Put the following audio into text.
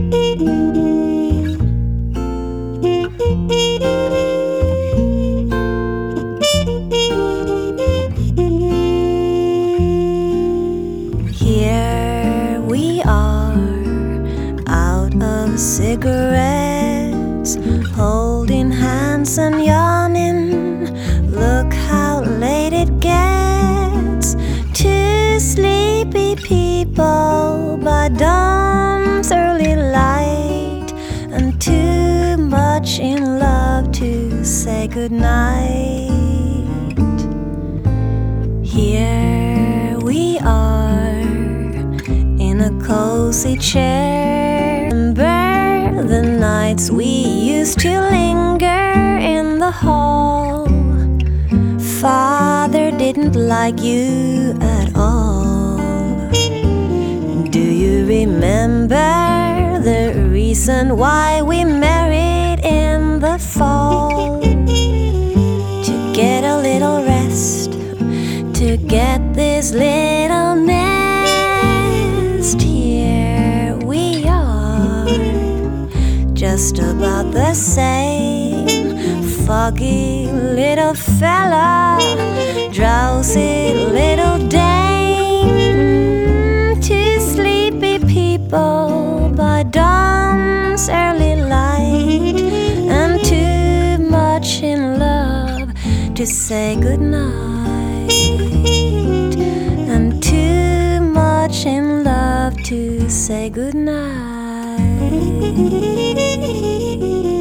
Here we are, out of cigarettes, holding hands and yawning. Look how late it gets. Two sleepy people by dawn's early light, and too much in love to say goodnight. Here we are in a cozy chair. Remember the nights we used to linger in the hall. Father didn't like you at all. Do you remember the reason why we married in the fall? To get a little rest, to get this little nest. Here we are, just about the same. Foggy little fella, drowsy little dame. Two sleepy people by dawn's early light, and too much in love to say goodnight, and too much in love to say goodnight.